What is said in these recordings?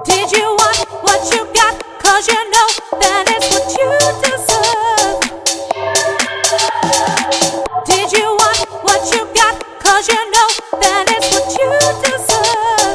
Did you want what you got? 'Cause you know that it's what you deserve. Did you want what you got? 'Cause you know that it's what you deserve.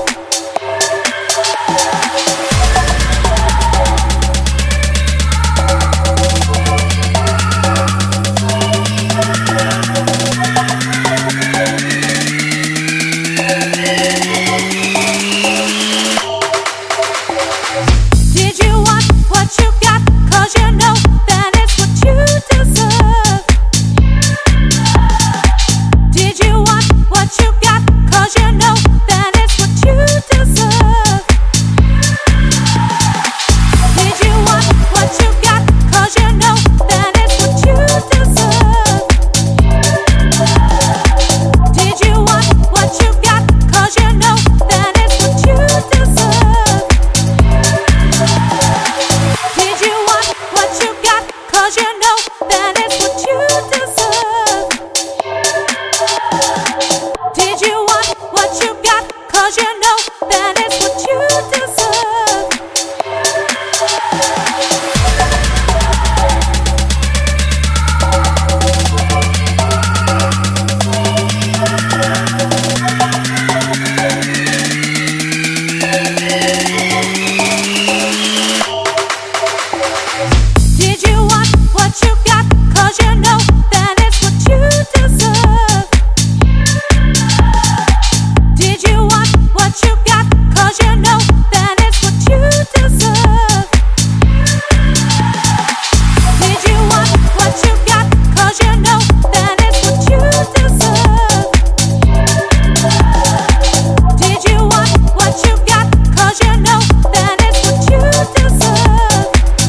Did you want what you got? 'Cause you know that it's what you deserve. Did you want what you got? 'Cause you know that it's what you deserve. Did you want what you got? 'Cause you know that it's what you deserve. Did you want what you got? 'Cause you know that it's what you deserve. Did you want what you got? 'Cause you know that it's what you deserve. Did you want what you got? 'Cause you know that it's what you deserve. Did you want what you got? 'Cause you know that it's what you deserve. Did you want what you got? 'Cause you know that it's what you deserve. Did you want what you got? 'Cause you know that it's what you deserve. Did you want what you got? 'Cause you know that it's what you deserve.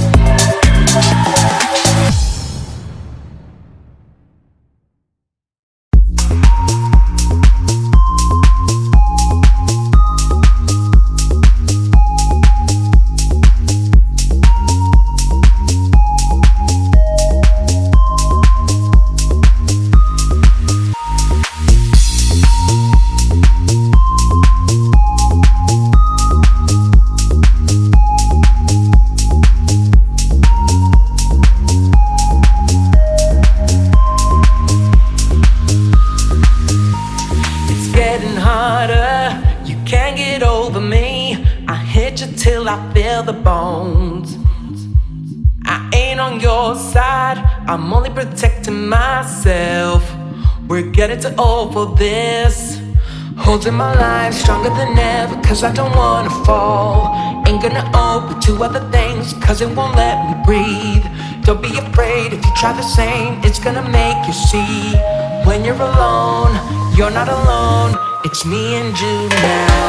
It's getting harder, you can't get over me. I hit you till I feel the bones. I ain't on your side, I'm only protecting myself. We're getting too old for this. Holding my life stronger than ever, 'cause I don't wanna fall. Ain't gonna open to other things, 'cause it won't let me breathe. Don't be afraid, if you try the same, it's gonna make you see. When you're alone, you're not alone. It's me and you now.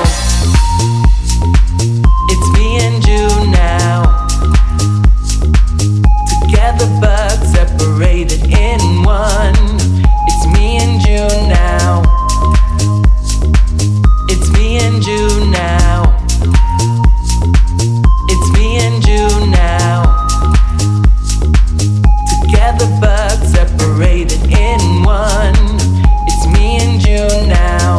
It's me and you now. Together but separated in one. It's me and you now. It's me and you now. It's me and you now. Together but separated in one. It's me and you now.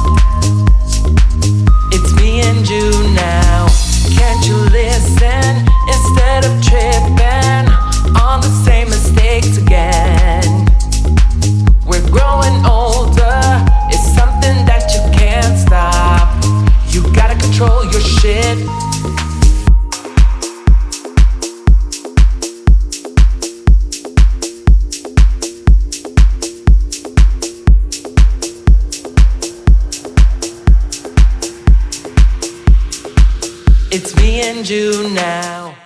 It's me and you now. Can't you listen instead of tripping on the same mistakes again? We're growing older, it's something that you can't stop. You gotta control your shit. It's me and you now.